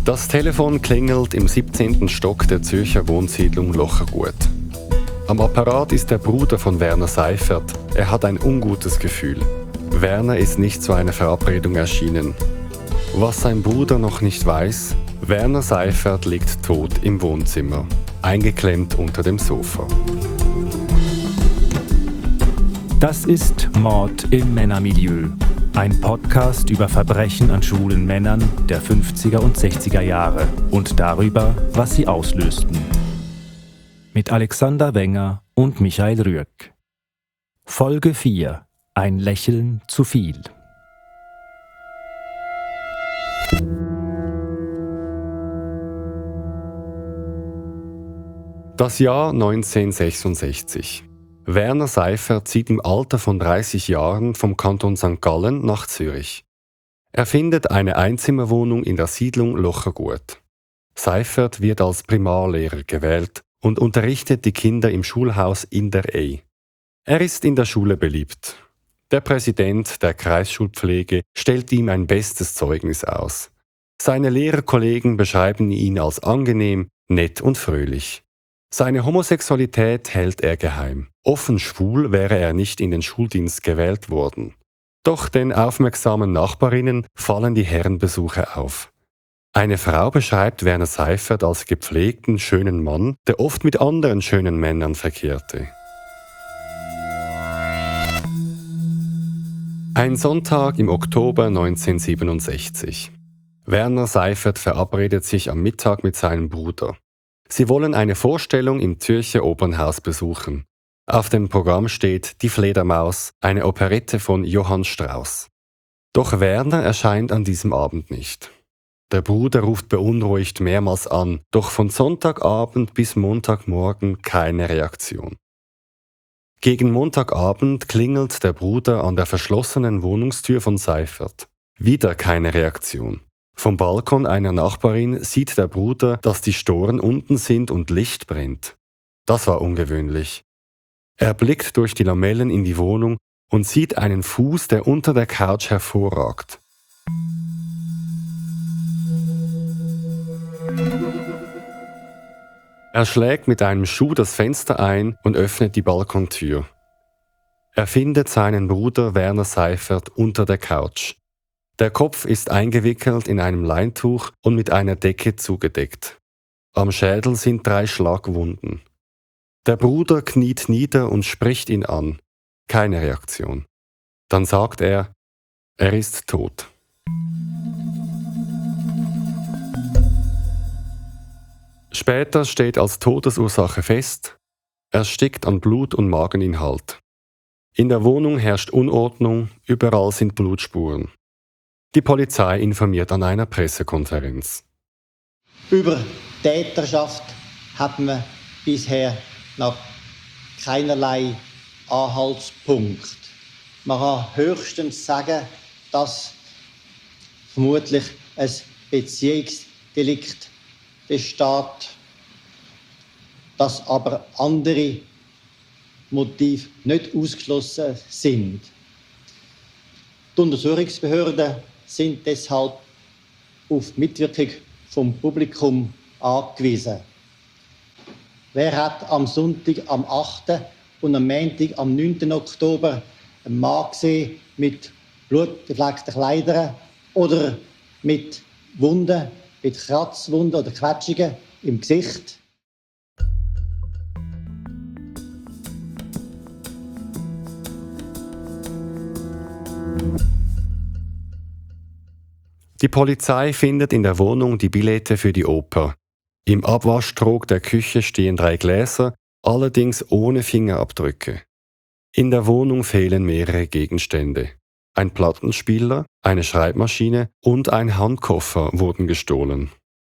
Das Telefon klingelt im 17. Stock der Zürcher Wohnsiedlung Lochergut. Am Apparat ist der Bruder von Werner Seifert. Er hat ein ungutes Gefühl. Werner ist nicht zu einer Verabredung erschienen. Was sein Bruder noch nicht weiß: Werner Seifert liegt tot im Wohnzimmer, eingeklemmt unter dem Sofa. Das ist Mord im Männermilieu. Ein Podcast über Verbrechen an schwulen Männern der 50er und 60er Jahre und darüber, was sie auslösten. Mit Alexander Wenger und Michael Rüegg. Folge 4: Ein Lächeln zu viel. Das Jahr 1966. Werner Seifert zieht im Alter von 30 Jahren vom Kanton St. Gallen nach Zürich. Er findet eine Einzimmerwohnung in der Siedlung Lochergut. Seifert wird als Primarlehrer gewählt und unterrichtet die Kinder im Schulhaus in der Ey. Er ist in der Schule beliebt. Der Präsident der Kreisschulpflege stellt ihm ein bestes Zeugnis aus. Seine Lehrerkollegen beschreiben ihn als angenehm, nett und fröhlich. Seine Homosexualität hält er geheim. Offen schwul wäre er nicht in den Schuldienst gewählt worden. Doch den aufmerksamen Nachbarinnen fallen die Herrenbesuche auf. Eine Frau beschreibt Werner Seifert als gepflegten, schönen Mann, der oft mit anderen schönen Männern verkehrte. Ein Sonntag im Oktober 1967. Werner Seifert verabredet sich am Mittag mit seinem Bruder. Sie wollen eine Vorstellung im Zürcher Opernhaus besuchen. Auf dem Programm steht Die Fledermaus, eine Operette von Johann Strauss. Doch Werner erscheint an diesem Abend nicht. Der Bruder ruft beunruhigt mehrmals an, doch von Sonntagabend bis Montagmorgen keine Reaktion. Gegen Montagabend klingelt der Bruder an der verschlossenen Wohnungstür von Seifert. Wieder keine Reaktion. Vom Balkon einer Nachbarin sieht der Bruder, dass die Storen unten sind und Licht brennt. Das war ungewöhnlich. Er blickt durch die Lamellen in die Wohnung und sieht einen Fuß, der unter der Couch hervorragt. Er schlägt mit einem Schuh das Fenster ein und öffnet die Balkontür. Er findet seinen Bruder Werner Seifert unter der Couch. Der Kopf ist eingewickelt in einem Leintuch und mit einer Decke zugedeckt. Am Schädel sind 3 Schlagwunden. Der Bruder kniet nieder und spricht ihn an. Keine Reaktion. Dann sagt er ist tot. Später steht als Todesursache fest: erstickt an Blut- und Mageninhalt. In der Wohnung herrscht Unordnung, überall sind Blutspuren. Die Polizei informiert an einer Pressekonferenz. Über Täterschaft haben wir bisher noch keinerlei Anhaltspunkt. Man kann höchstens sagen, dass vermutlich ein Beziehungsdelikt besteht, dass aber andere Motive nicht ausgeschlossen sind. Die Untersuchungsbehörden sind deshalb auf die Mitwirkung vom Publikum angewiesen. Wer hat am Sonntag, am 8. und am Montag, am 9. Oktober einen Mann gesehen mit blutbefleckten Kleidern oder mit Wunden, mit Kratzwunden oder Quetschungen im Gesicht? Die Polizei findet in der Wohnung die Billette für die Oper. Im Abwaschtrog der Küche stehen 3 Gläser, allerdings ohne Fingerabdrücke. In der Wohnung fehlen mehrere Gegenstände. Ein Plattenspieler, eine Schreibmaschine und ein Handkoffer wurden gestohlen.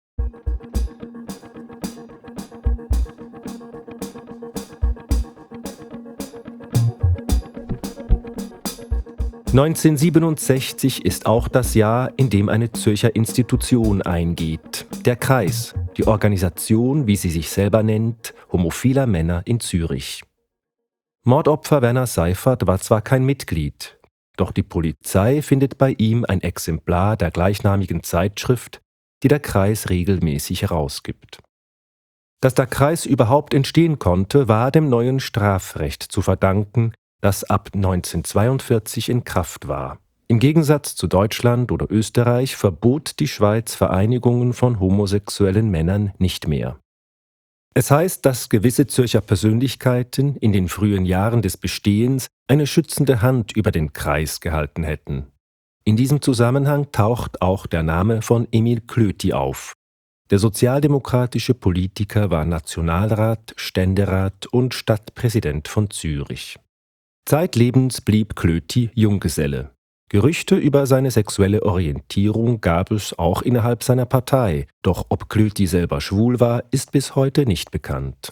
(1967) ist auch das Jahr, in dem eine Zürcher Institution eingeht. Der Kreis, die Organisation, wie sie sich selber nennt, homophiler Männer in Zürich. Mordopfer Werner Seifert war zwar kein Mitglied, doch die Polizei findet bei ihm ein Exemplar der gleichnamigen Zeitschrift, die der Kreis regelmäßig herausgibt. Dass der Kreis überhaupt entstehen konnte, war dem neuen Strafrecht zu verdanken, das ab 1942 in Kraft war. Im Gegensatz zu Deutschland oder Österreich verbot die Schweiz Vereinigungen von homosexuellen Männern nicht mehr. Es heißt, dass gewisse Zürcher Persönlichkeiten in den frühen Jahren des Bestehens eine schützende Hand über den Kreis gehalten hätten. In diesem Zusammenhang taucht auch der Name von Emil Klöti auf. Der sozialdemokratische Politiker war Nationalrat, Ständerat und Stadtpräsident von Zürich. Zeitlebens blieb Klöti Junggeselle. Gerüchte über seine sexuelle Orientierung gab es auch innerhalb seiner Partei, doch ob Klöti selber schwul war, ist bis heute nicht bekannt.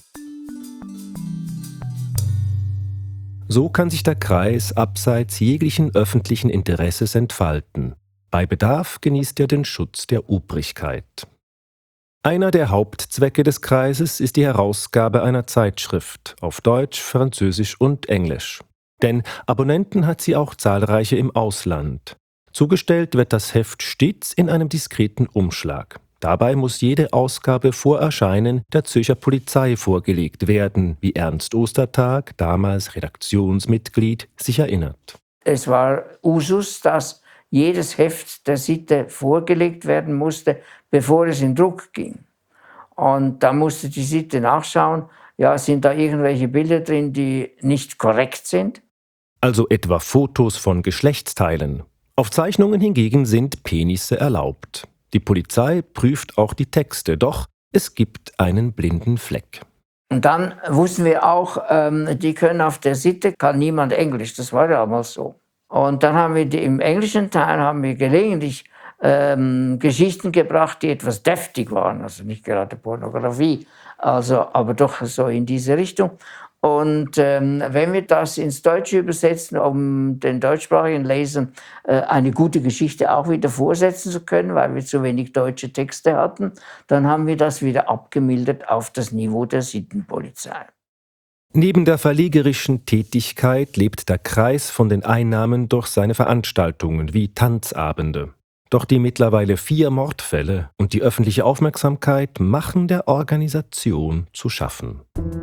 So kann sich der Kreis abseits jeglichen öffentlichen Interesses entfalten. Bei Bedarf genießt er den Schutz der Obrigkeit. Einer der Hauptzwecke des Kreises ist die Herausgabe einer Zeitschrift auf Deutsch, Französisch und Englisch. Denn Abonnenten hat sie auch zahlreiche im Ausland. Zugestellt wird das Heft stets in einem diskreten Umschlag. Dabei muss jede Ausgabe vor Erscheinen der Zürcher Polizei vorgelegt werden, wie Ernst Ostertag, damals Redaktionsmitglied, sich erinnert. Es war Usus, dass jedes Heft der Sitte vorgelegt werden musste, bevor es in Druck ging. Und da musste die Sitte nachschauen, ja, sind da irgendwelche Bilder drin, die nicht korrekt sind? Also etwa Fotos von Geschlechtsteilen. Auf Zeichnungen hingegen sind Penisse erlaubt. Die Polizei prüft auch die Texte, doch es gibt einen blinden Fleck. Und dann wussten wir auch, die können auf der Sitte, kann niemand Englisch, das war ja damals so. Und dann haben wir im englischen Teil gelegentlich Geschichten gebracht, die etwas deftig waren, also nicht gerade Pornografie, also, aber doch so in diese Richtung. Und wenn wir das ins Deutsche übersetzen, um den deutschsprachigen Lesern eine gute Geschichte auch wieder vorsetzen zu können, weil wir zu wenig deutsche Texte hatten, dann haben wir das wieder abgemildert auf das Niveau der Sittenpolizei. Neben der verlegerischen Tätigkeit lebt der Kreis von den Einnahmen durch seine Veranstaltungen wie Tanzabende. Doch die mittlerweile 4 Mordfälle und die öffentliche Aufmerksamkeit machen der Organisation zu schaffen.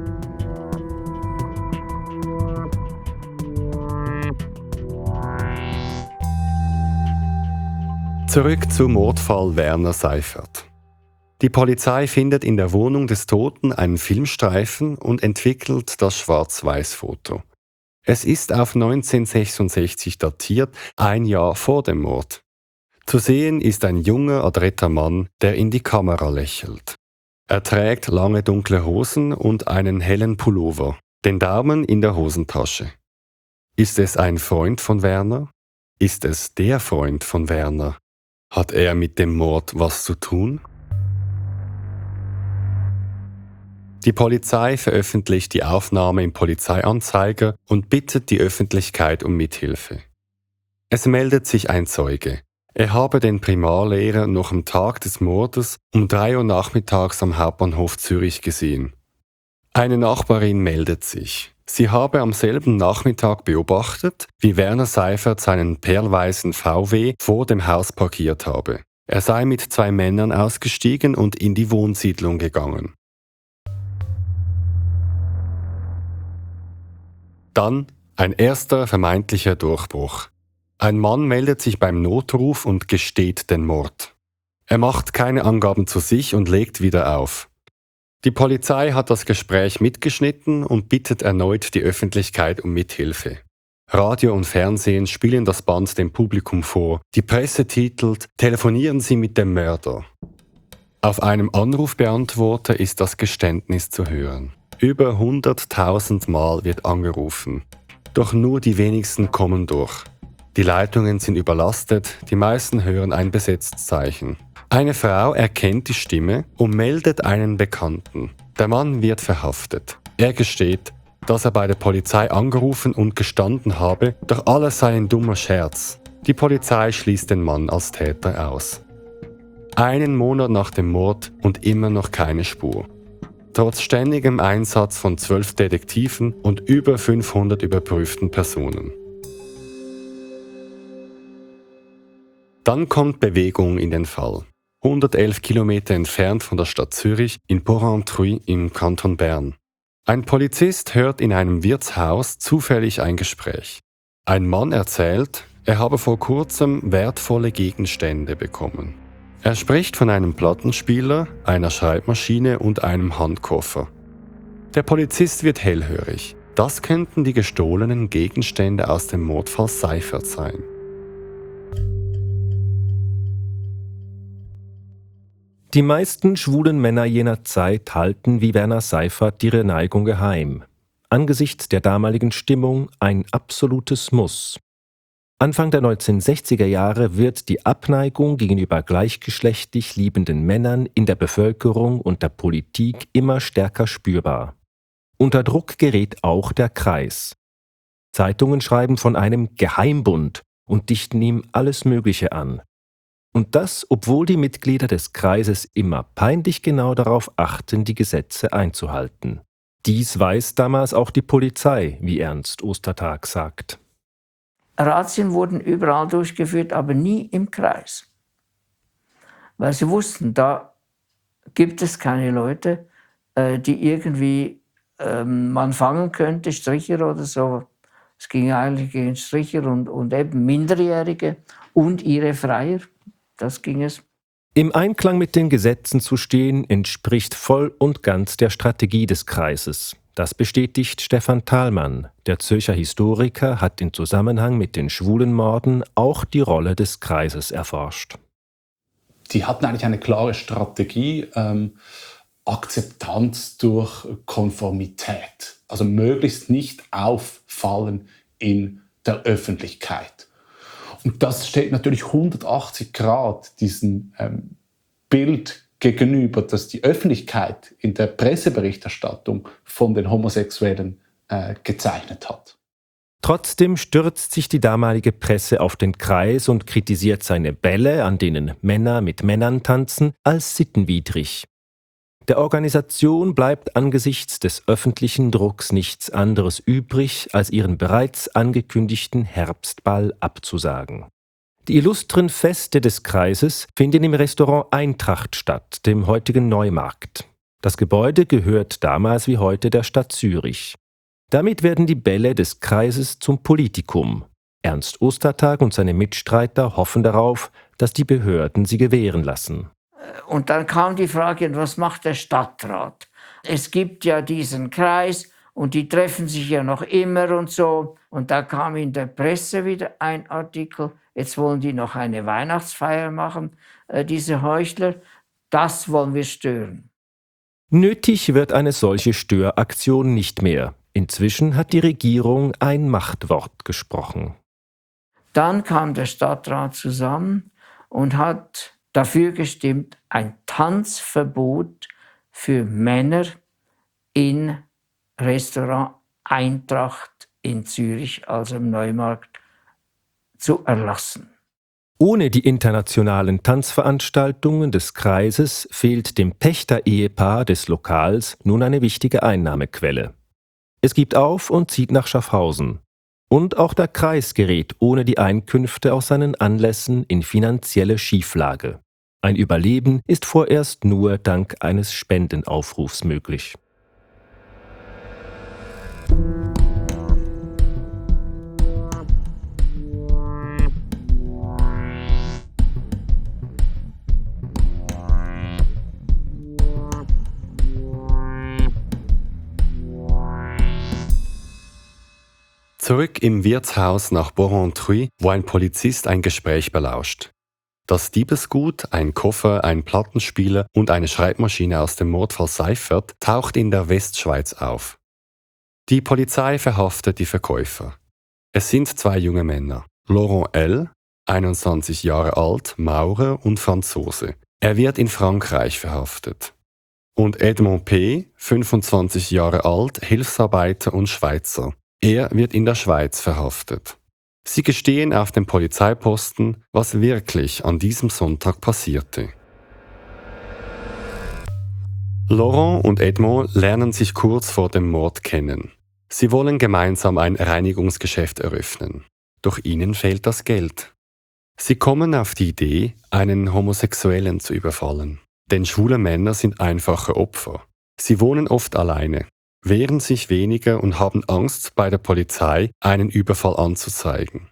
Zurück zum Mordfall Werner Seifert. Die Polizei findet in der Wohnung des Toten einen Filmstreifen und entwickelt das Schwarz-Weiß-Foto. Es ist auf 1966 datiert, ein Jahr vor dem Mord. Zu sehen ist ein junger, adretter Mann, der in die Kamera lächelt. Er trägt lange dunkle Hosen und einen hellen Pullover, den Daumen in der Hosentasche. Ist es ein Freund von Werner? Ist es der Freund von Werner? Hat er mit dem Mord was zu tun? Die Polizei veröffentlicht die Aufnahme im Polizeianzeiger und bittet die Öffentlichkeit um Mithilfe. Es meldet sich ein Zeuge. Er habe den Primarlehrer noch am Tag des Mordes um 3 Uhr nachmittags am Hauptbahnhof Zürich gesehen. Eine Nachbarin meldet sich. Sie habe am selben Nachmittag beobachtet, wie Werner Seifert seinen perlweißen VW vor dem Haus parkiert habe. Er sei mit 2 Männern ausgestiegen und in die Wohnsiedlung gegangen. Dann ein erster vermeintlicher Durchbruch. Ein Mann meldet sich beim Notruf und gesteht den Mord. Er macht keine Angaben zu sich und legt wieder auf. Die Polizei hat das Gespräch mitgeschnitten und bittet erneut die Öffentlichkeit um Mithilfe. Radio und Fernsehen spielen das Band dem Publikum vor. Die Presse titelt »Telefonieren Sie mit dem Mörder«. Auf einem Anrufbeantworter ist das Geständnis zu hören. Über 100.000 Mal wird angerufen. Doch nur die wenigsten kommen durch. Die Leitungen sind überlastet, die meisten hören ein Besetzzeichen. Eine Frau erkennt die Stimme und meldet einen Bekannten. Der Mann wird verhaftet. Er gesteht, dass er bei der Polizei angerufen und gestanden habe, doch alles sei ein dummer Scherz. Die Polizei schließt den Mann als Täter aus. 1 Monat nach dem Mord und immer noch keine Spur. Trotz ständigem Einsatz von 12 Detektiven und über 500 überprüften Personen. Dann kommt Bewegung in den Fall. 111 Kilometer entfernt von der Stadt Zürich in Porrentruy im Kanton Bern. Ein Polizist hört in einem Wirtshaus zufällig ein Gespräch. Ein Mann erzählt, er habe vor kurzem wertvolle Gegenstände bekommen. Er spricht von einem Plattenspieler, einer Schreibmaschine und einem Handkoffer. Der Polizist wird hellhörig. Das könnten die gestohlenen Gegenstände aus dem Mordfall Seifert sein. Die meisten schwulen Männer jener Zeit halten wie Werner Seifert ihre Neigung geheim. Angesichts der damaligen Stimmung ein absolutes Muss. Anfang der 1960er Jahre wird die Abneigung gegenüber gleichgeschlechtlich liebenden Männern in der Bevölkerung und der Politik immer stärker spürbar. Unter Druck gerät auch der Kreis. Zeitungen schreiben von einem Geheimbund und dichten ihm alles Mögliche an. Und das, obwohl die Mitglieder des Kreises immer peinlich genau darauf achten, die Gesetze einzuhalten. Dies weiß damals auch die Polizei, wie Ernst Ostertag sagt. Razzien wurden überall durchgeführt, aber nie im Kreis. Weil sie wussten, da gibt es keine Leute, die irgendwie man fangen könnte, Stricher oder so. Es ging eigentlich gegen Stricher und eben Minderjährige und ihre Freier. Das ging es. Im Einklang mit den Gesetzen zu stehen, entspricht voll und ganz der Strategie des Kreises. Das bestätigt Stefan Thalmann. Der Zürcher Historiker hat in Zusammenhang mit den Schwulenmorden auch die Rolle des Kreises erforscht. Die hatten eigentlich eine klare Strategie, Akzeptanz durch Konformität. Also möglichst nicht auffallen in der Öffentlichkeit. Und das steht natürlich 180 Grad diesem Bild gegenüber, dass die Öffentlichkeit in der Presseberichterstattung von den Homosexuellen gezeichnet hat. Trotzdem stürzt sich die damalige Presse auf den Kreis und kritisiert seine Bälle, an denen Männer mit Männern tanzen, als sittenwidrig. Der Organisation bleibt angesichts des öffentlichen Drucks nichts anderes übrig, als ihren bereits angekündigten Herbstball abzusagen. Die illustren Feste des Kreises finden im Restaurant Eintracht statt, dem heutigen Neumarkt. Das Gebäude gehört damals wie heute der Stadt Zürich. Damit werden die Bälle des Kreises zum Politikum. Ernst Ostertag und seine Mitstreiter hoffen darauf, dass die Behörden sie gewähren lassen. Und dann kam die Frage, was macht der Stadtrat? Es gibt ja diesen Kreis und die treffen sich ja noch immer und so. Und da kam in der Presse wieder ein Artikel, jetzt wollen die noch eine Weihnachtsfeier machen, diese Heuchler. Das wollen wir stören. Nötig wird eine solche Störaktion nicht mehr. Inzwischen hat die Regierung ein Machtwort gesprochen. Dann kam der Stadtrat zusammen und hat dafür gestimmt, ein Tanzverbot für Männer in Restaurant Eintracht in Zürich, also im Neumarkt, zu erlassen. Ohne die internationalen Tanzveranstaltungen des Kreises fehlt dem Pächter-Ehepaar des Lokals nun eine wichtige Einnahmequelle. Es gibt auf und zieht nach Schaffhausen. Und auch der Kreis gerät ohne die Einkünfte aus seinen Anlässen in finanzielle Schieflage. Ein Überleben ist vorerst nur dank eines Spendenaufrufs möglich. Zurück im Wirtshaus nach Porrentruy, wo ein Polizist ein Gespräch belauscht. Das Diebesgut, ein Koffer, ein Plattenspieler und eine Schreibmaschine aus dem Mordfall Seifert taucht in der Westschweiz auf. Die Polizei verhaftet die Verkäufer. Es sind zwei junge Männer. Laurent L., 21 Jahre alt, Maurer und Franzose. Er wird in Frankreich verhaftet. Und Edmond P., 25 Jahre alt, Hilfsarbeiter und Schweizer. Er wird in der Schweiz verhaftet. Sie gestehen auf dem Polizeiposten, was wirklich an diesem Sonntag passierte. Laurent und Edmond lernen sich kurz vor dem Mord kennen. Sie wollen gemeinsam ein Reinigungsgeschäft eröffnen. Doch ihnen fehlt das Geld. Sie kommen auf die Idee, einen Homosexuellen zu überfallen. Denn schwule Männer sind einfache Opfer. Sie wohnen oft alleine, wehren sich weniger und haben Angst, bei der Polizei einen Überfall anzuzeigen.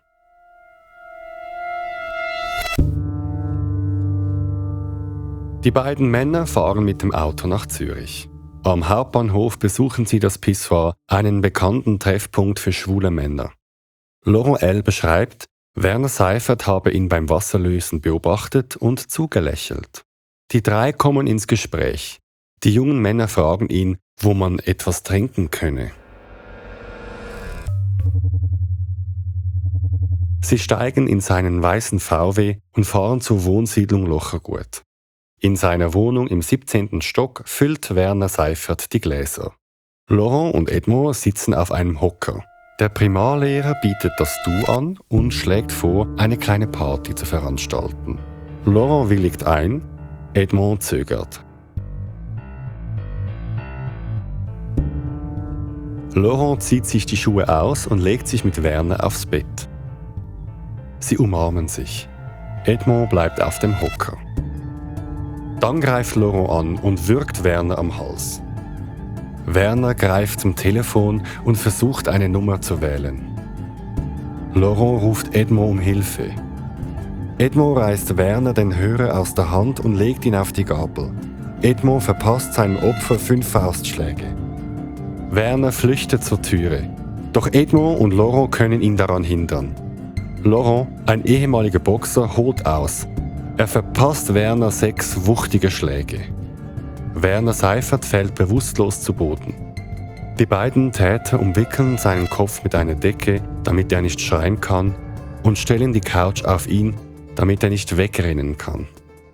Die beiden Männer fahren mit dem Auto nach Zürich. Am Hauptbahnhof besuchen sie das Pissoir, einen bekannten Treffpunkt für schwule Männer. Laurent L. beschreibt, Werner Seifert habe ihn beim Wasserlösen beobachtet und zugelächelt. Die drei kommen ins Gespräch. Die jungen Männer fragen ihn, wo man etwas trinken könne. Sie steigen in seinen weißen VW und fahren zur Wohnsiedlung Lochergut. In seiner Wohnung im 17. Stock füllt Werner Seifert die Gläser. Laurent und Edmond sitzen auf einem Hocker. Der Primarlehrer bietet das Du an und schlägt vor, eine kleine Party zu veranstalten. Laurent willigt ein, Edmond zögert. Laurent zieht sich die Schuhe aus und legt sich mit Werner aufs Bett. Sie umarmen sich. Edmond bleibt auf dem Hocker. Dann greift Laurent an und würgt Werner am Hals. Werner greift zum Telefon und versucht, eine Nummer zu wählen. Laurent ruft Edmond um Hilfe. Edmond reißt Werner den Hörer aus der Hand und legt ihn auf die Gabel. Edmond verpasst seinem Opfer 5 Faustschläge. Werner flüchtet zur Türe. Doch Edmond und Laurent können ihn daran hindern. Laurent, ein ehemaliger Boxer, holt aus. Er verpasst Werner 6 wuchtige Schläge. Werner Seifert fällt bewusstlos zu Boden. Die beiden Täter umwickeln seinen Kopf mit einer Decke, damit er nicht schreien kann, und stellen die Couch auf ihn, damit er nicht wegrennen kann.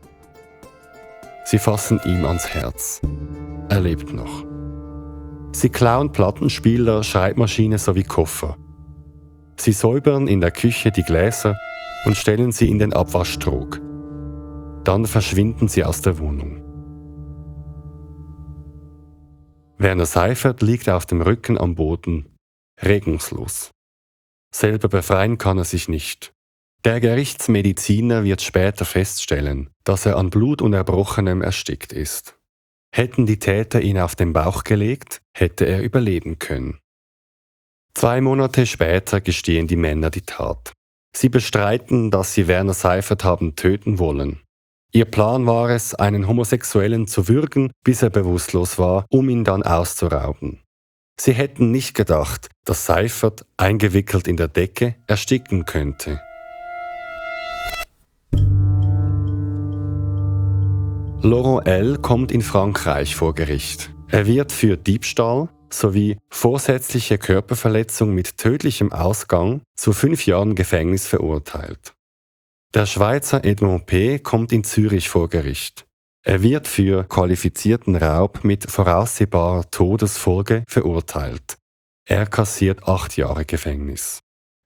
Sie fassen ihm ans Herz. Er lebt noch. Sie klauen Plattenspieler, Schreibmaschine sowie Koffer. Sie säubern in der Küche die Gläser und stellen sie in den Abwaschtrog. Dann verschwinden sie aus der Wohnung. Werner Seifert liegt auf dem Rücken am Boden, regungslos. Selber befreien kann er sich nicht. Der Gerichtsmediziner wird später feststellen, dass er an Blut und Erbrochenem erstickt ist. Hätten die Täter ihn auf den Bauch gelegt, hätte er überleben können. 2 Monate später gestehen die Männer die Tat. Sie bestreiten, dass sie Werner Seifert haben töten wollen. Ihr Plan war es, einen Homosexuellen zu würgen, bis er bewusstlos war, um ihn dann auszurauben. Sie hätten nicht gedacht, dass Seifert, eingewickelt in der Decke, ersticken könnte. Laurent L. kommt in Frankreich vor Gericht. Er wird für Diebstahl sowie vorsätzliche Körperverletzung mit tödlichem Ausgang zu 5 Jahren Gefängnis verurteilt. Der Schweizer Edmond P. kommt in Zürich vor Gericht. Er wird für qualifizierten Raub mit voraussehbarer Todesfolge verurteilt. Er kassiert 8 Jahre Gefängnis.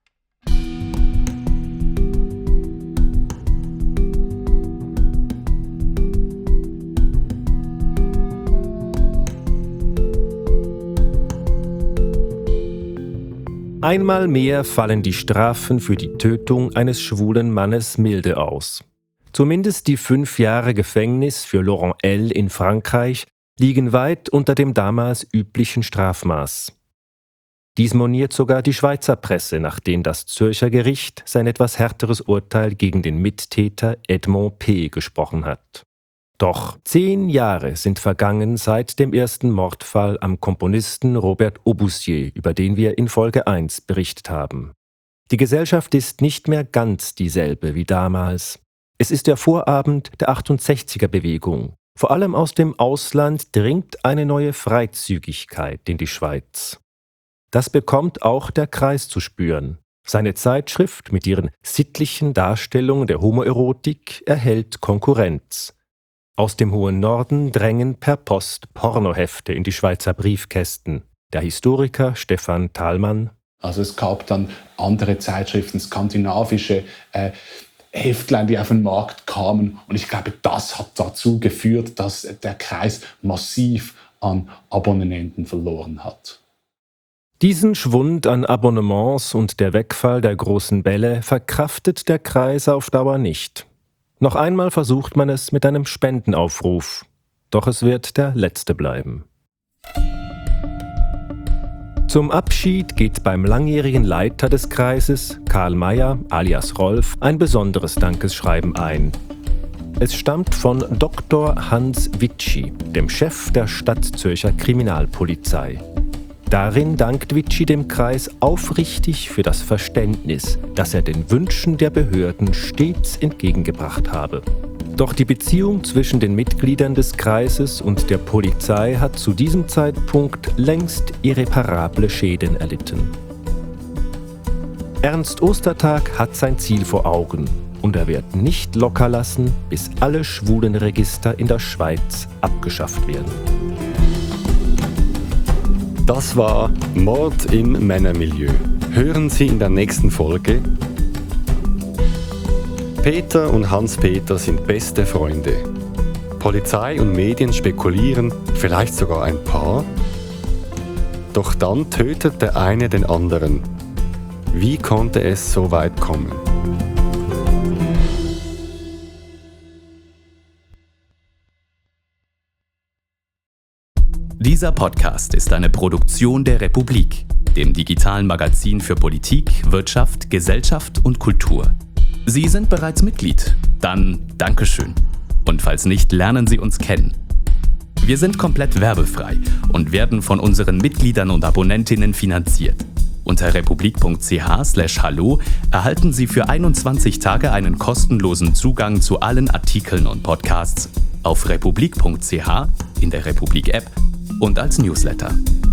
Einmal mehr fallen die Strafen für die Tötung eines schwulen Mannes milde aus. Zumindest die 5 Jahre Gefängnis für Laurent L. in Frankreich liegen weit unter dem damals üblichen Strafmaß. Dies moniert sogar die Schweizer Presse, nachdem das Zürcher Gericht sein etwas härteres Urteil gegen den Mittäter Edmond P. gesprochen hat. Doch 10 Jahre sind vergangen seit dem ersten Mordfall am Komponisten Robert Aubussier, über den wir in Folge 1 berichtet haben. Die Gesellschaft ist nicht mehr ganz dieselbe wie damals. Es ist der Vorabend der 68er-Bewegung. Vor allem aus dem Ausland dringt eine neue Freizügigkeit in die Schweiz. Das bekommt auch der Kreis zu spüren. Seine Zeitschrift mit ihren sittlichen Darstellungen der Homoerotik erhält Konkurrenz. Aus dem hohen Norden drängen per Post Pornohefte in die Schweizer Briefkästen. Der Historiker Stefan Thalmann: Also es gab dann andere Zeitschriften, skandinavische Heftlein, die auf den Markt kamen. Und ich glaube, das hat dazu geführt, dass der Kreis massiv an Abonnenten verloren hat. Diesen Schwund an Abonnements und der Wegfall der großen Bälle verkraftet der Kreis auf Dauer nicht. Noch einmal versucht man es mit einem Spendenaufruf, doch es wird der letzte bleiben. Zum Abschied geht beim langjährigen Leiter des Kreises, Karl Mayer alias Rolf, ein besonderes Dankesschreiben ein. Es stammt von Dr. Hans Witschi, dem Chef der Stadtzürcher Kriminalpolizei. Darin dankt Witschi dem Kreis aufrichtig für das Verständnis, das er den Wünschen der Behörden stets entgegengebracht habe. Doch die Beziehung zwischen den Mitgliedern des Kreises und der Polizei hat zu diesem Zeitpunkt längst irreparable Schäden erlitten. Ernst Ostertag hat sein Ziel vor Augen und er wird nicht locker lassen, bis alle Schwulenregister in der Schweiz abgeschafft werden. Das war Mord im Männermilieu. Hören Sie in der nächsten Folge: Peter und Hans-Peter sind beste Freunde. Polizei und Medien spekulieren, vielleicht sogar ein Paar. Doch dann tötet der eine den anderen. Wie konnte es so weit kommen? Dieser Podcast ist eine Produktion der Republik, dem digitalen Magazin für Politik, Wirtschaft, Gesellschaft und Kultur. Sie sind bereits Mitglied? Dann Dankeschön. Und falls nicht, lernen Sie uns kennen. Wir sind komplett werbefrei und werden von unseren Mitgliedern und Abonnentinnen finanziert. Unter republik.ch/hallo erhalten Sie für 21 Tage einen kostenlosen Zugang zu allen Artikeln und Podcasts auf republik.ch, in der Republik-App und als Newsletter.